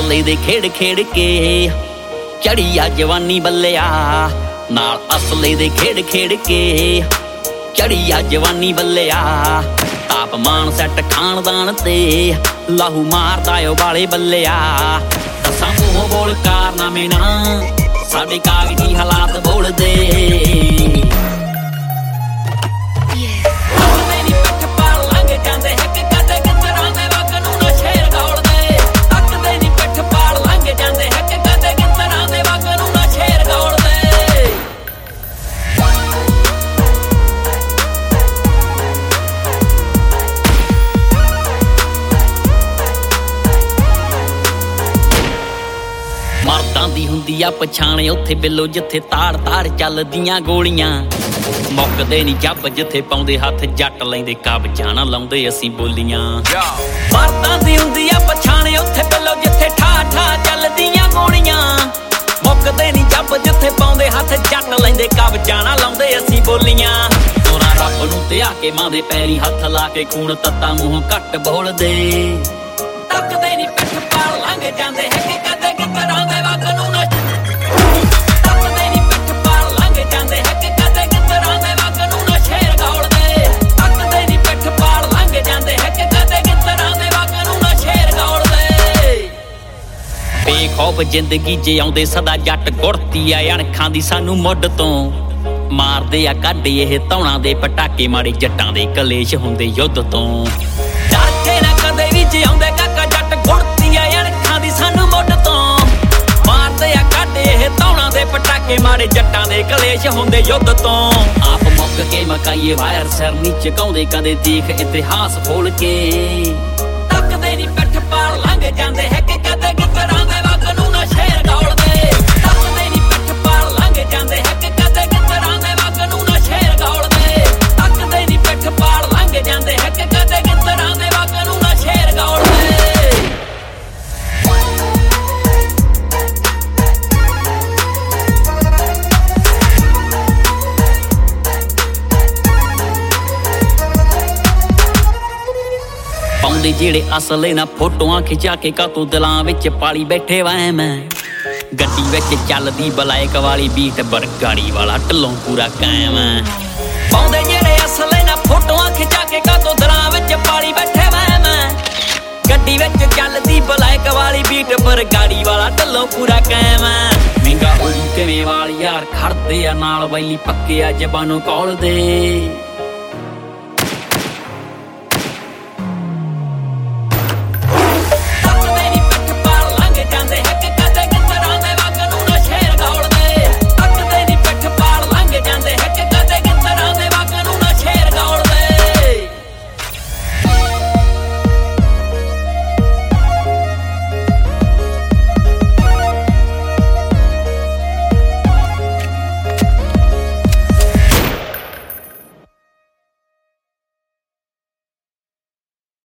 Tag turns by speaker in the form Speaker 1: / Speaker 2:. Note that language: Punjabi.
Speaker 1: ਅਸਲੇ ਦੇ ਖੇਡ ਖੇਡ ਕੇ ਚੜੀ ਆ ਜਵਾਨੀ ਬੱਲਿਆ ਨਾਲ ਅਸਲੇ ਦੇ ਖੇਡ ਖੇਡ ਕੇ ਚੜੀ ਆ ਜਵਾਨੀ ਬੱਲਿਆ ਤਾਪਮਾਨ ਸੈੱਟ ਖਾਨਦਾਨ ਤੇ ਲਾਹੂ ਮਾਰਦਾ ਓ ਵਾਲੇ ਬੱਲਿਆ ਦੱਸਾਂ ਮੂੰਹੋਂ ਬੋਲ ਕਾਰਨਾਮੇ ਨਾ ਸਾਡੇ ਕਾਗਜ਼ੀ ਹਾਲਾਤ ਬੋਲਦੇ ਮਰਦਾਂ ਦੀ ਹੁੰਦੀ ਆ ਪਛਾਣ ਉੱਥੇ ਬਿੱਲੋ ਜਿੱਥੇ ਤਾੜ ਤਾੜ ਚੱਲਦੀਆਂ ਗੋਲੀਆਂ ਮੁੱਕਦੇ ਨੀ ਜੱਬ ਜਿੱਥੇ ਪਾਉਂਦੇ ਹੱਥ ਜੱਟ ਲੈਂਦੇ ਕਬਜ਼ਾਂ ਨਾ ਲਾਉਂਦੇ ਅਸੀਂ ਬੋਲੀਆਂ ਮਰਦਾਂ ਦੀ ਹੁੰਦੀ ਆ ਪਛਾਣ ਉੱਥੇ ਬਿੱਲੋ ਜਿੱਥੇ ਠਾ ਠਾ ਚੱਲਦੀਆਂ ਗੋਲੀਆਂ ਮੁੱਕਦੇ ਨੀ ਜੱਬ ਜਿੱਥੇ ਪਾਉਂਦੇ ਹੱਥ ਜੱਟ ਲੈਂਦੇ ਕਬਜ਼ਾਂ ਨਾ ਲਾਉਂਦੇ ਅਸੀਂ ਬੋਲੀਆਂ ਤੋਰਾ ਰੱਬ ਨੂੰ ਤੇ ਆ ਕੇ ਮਾਂ ਦੇ ਪੈਰੀ ਹੱਥ ਲਾ ਕੇ ਖੂਨ ਤੱਤਾ ਮੂੰਹੋਂ ਘੱਟ ਬੋਲਦੇ ਤੱਕਦੇ ਨੀ ਪਿੱਠ ਪਾਲ ਲੰਘ ਜਾਂਦੇ ਹੈ ਕਿ ਕਦੇ ਕਿਤਰਾਂ ਦੇ ਵਗ ਨੂੰ ਨਾ ਤੱਕਦੇ ਨੀ ਪਿੱਠ ਪਾਲ ਲੰਘ ਜਾਂਦੇ ਹੈ ਕਿ ਕਦੇ ਕਿਤਰਾਂ ਦੇ ਵਗ ਨੂੰ ਨਾ ਸ਼ੇਰ ਗੌਲਦੇ ਤੱਕਦੇ ਨੀ ਪਿੱਠ ਪਾਲ ਲੰਘ ਜਾਂਦੇ ਹੈ ਕਿ ਕਦੇ ਕਿਤਰਾਂ ਦੇ ਵਗ ਨੂੰ ਨਾ ਸ਼ੇਰ ਗੌਲਦੇ ਬੇਖੌਫ ਜ਼ਿੰਦਗੀ ਜਿਉਂਦੇ ਸਦਾ ਜੱਟ ਗੁੜਤੀ ਆ ਅਣਖਾਂ ਦੀ ਸਾਨੂੰ ਮੁੱਢ ਤੋਂ ਮਾਰਦੇ ਆ ਕੱਢ ਇਹ ਧੌਣਾ ਦੇ ਪਟਾਕੇ ਮਾੜੇ ਜੱਟਾਂ ਦੇ ਕਲੇਸ਼ ਹੁੰਦੇ ਯੁੱਧ ਤੋਂ ਡਰ ਕੇ ਨਾ ਕਦੇ ਵੀ ਜਿਉਂਦੇ ਕਾਕਾ ਜੱਟ ਗੁੜਤੀ ਆ ਅਣਖਾਂ ਦੀ ਸਾਨੂੰ ਮੁੱਢ ਤੋਂ ਮਾਰਦੇ ਆ ਕੱਢ ਇਹ ਧੌਣਾ ਦੇ ਪਟਾਕੇ ਮਾੜੇ ਜੱਟਾਂ ਦੇ ਕਲੇਸ਼ ਹੁੰਦੇ ਯੁੱਧ ਤੋਂ ਆਪ ਮੁੱਕ ਕੇ ਮਕਾਈਏ ਵਾਇਰ ਸਿਰ ਨੀ ਝੁਕਾਉਂਦੇ ਕਦੇ ਦੇਖ ਇਤਿਹਾਸ ਫੋਲ ਕੇ ਤੱਕਦੇ ਨੀ ਪਿੱਠ ਪਾਲ ਲੰਘ ਜਾਂਦੇ ਹੈ ਕਿ ਕਦੇ ਕਿਤਰਾਂ ਦੇ ਵਗ ਨੂੰ ਨਾ ਸ਼ੇਰ ਗੌਲਦੇ ਤੱਕਦੇ ਨੀ ਪਿੱਠ ਪਾਲ ਲੰਘ ਜਾਂਦੇ ਹੈ ਕਿ ਕਦੇ ਕਿਤਰਾਂ ਦੇ ਵਗ ਨੂੰ ਨਾ ਸ਼ੇਰ ਗੌਲਦੇ ਤੱਕਦੇ ਨੀ ਪਿੱਠ ਪਾਲ ਲੰਘ ਜਾਂਦੇ ਹੈ ਕਿ ਕਦੇ ਕਿਤਰਾਂ ਦੇ ਵਗ ਨੂੰ ਨਾ ਸ਼ੇਰ ਗੌਲਦੇ ਪਾਉਂਦੇ ਜਿਹੜੇ ਅਸਲੇ ਨਾ ਫੋਟੋਆਂ ਖਿਚਾ ਕੇ ਕਾਤੋਂ ਦਿਲਾਂ ਵਿੱਚ ਪਾਲੀ ਬੈਠੇ ਵਾਂ ਮੈਂ ਗੱਡੀ ਵਿੱਚ ਚੱਲਦੀ ਬਲਾਇਕ ਵਾਲੀ ਬੀਟ ਬਰਗਾੜੀ ਵਾਲਾ ਢੱਲੋਂ ਪੂਰਾ ਕਾਇਮ ਪਾਉਂਦੇ ਜਿਹੜੇ ਅਸਲੇ ਨਾ ਫੋਟੋਆਂ ਖਿਚਾ ਕੇ ਕਾਤੋਂ ਦਿਲਾਂ ਵਿੱਚ ਪਾਲੀ ਬੈਠੇ ਵਾਂ ਮੈਂ ਗੱਡੀ ਵਿੱਚ ਚੱਲਦੀ ਬਲਾਇਕ ਵਾਲੀ ਬੀਟ ਬਰਗਾੜੀ ਵਾਲਾ ਢੱਲੋਂ ਪੂਰਾ ਕਾਇਮ ਮਹਿੰਗਾ ਹੋਈ ਕਿਵੇਂ ਵਾਲ ਯਾਰ ਖੜਦੇ ਆ ਨਾਲ ਵੈਲੀ ਪੱਕੇ ਆ ਜ਼ਬਾਨੋਂ ਕੌਲਦੇ